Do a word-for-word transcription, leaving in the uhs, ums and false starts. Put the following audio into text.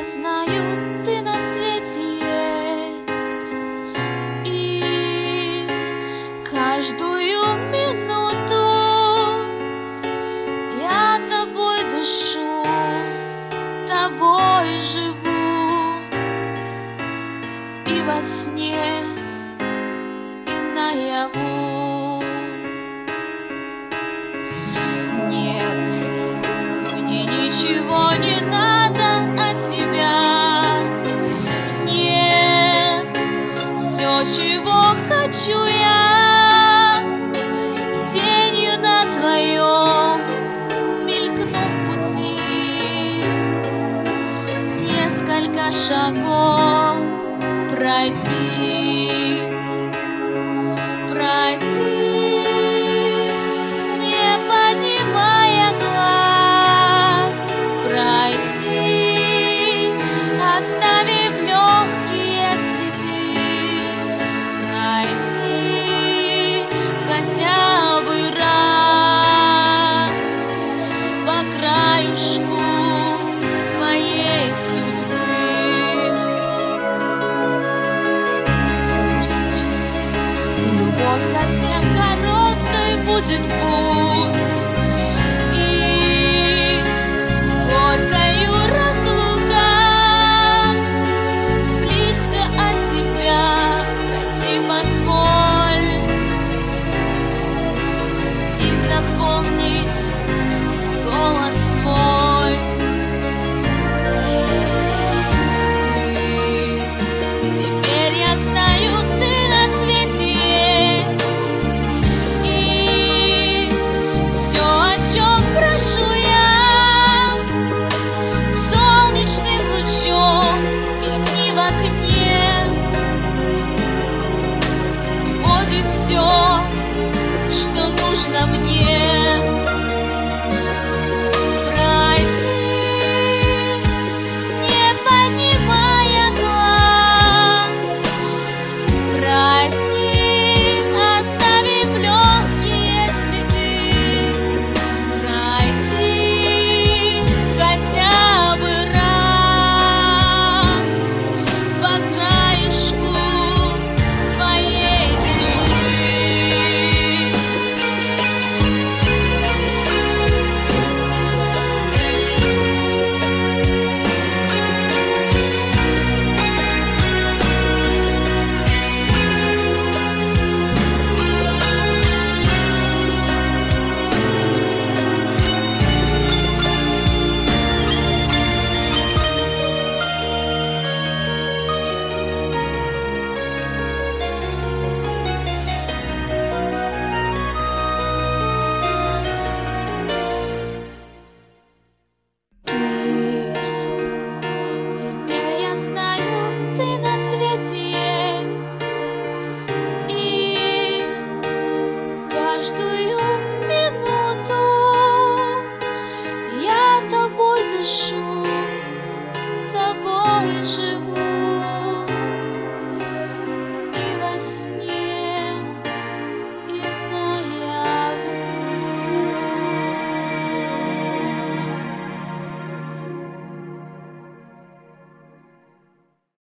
знаю, ты на свете есть, и каждую минуту я тобой дышу, тобой живу, и во сне, и наяву. Нет, мне ничего не надо от тебя. Нет, все, чего хочу я, тенью на твоем мелькнув пути, несколько шагов пройти, пройти. Оставив легкие следы, пройти хотя бы раз по краешку твоей судьбы. Пусть любовь совсем короткой будет, пусть и горькою разлука, позволь и запомнить голос твой. Ты, теперь я знаю, ты на свете есть, и все, о чем прошу я, солнечным лучом мелькни в окне. И все, что нужно мне, пройти, не поднимая глаз, пройти, оставив легкие следы, пройти хотя бы раз по краешку твоей судьбы. Теперь я знаю, ты на свете есть, и каждую минуту я тобой дышу, тобой живу, и во сне